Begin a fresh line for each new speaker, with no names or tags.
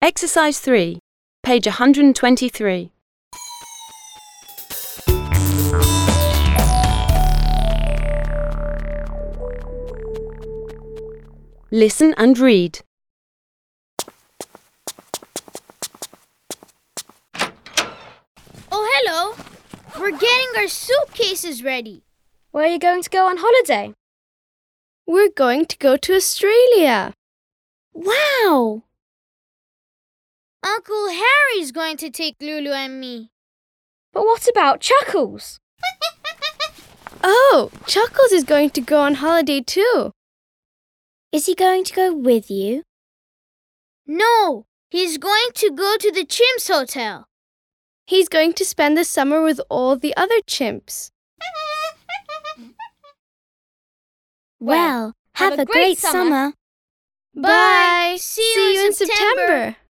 Exercise 3, page 123. Listen and read.
Oh, hello. We're getting our suitcases ready.
Where are you going to go on holiday?
We're going to go to Australia.
Wow! Uncle Harry's going to take Lulu and me.
But what about Chuckles?
Oh, Chuckles is going to go on holiday too.
Is he going to go with you?
No, he's going to go to the Chimps Hotel.
He's going to spend the summer with all the other chimps.
Well, have a great summer.
Bye.
See you in September.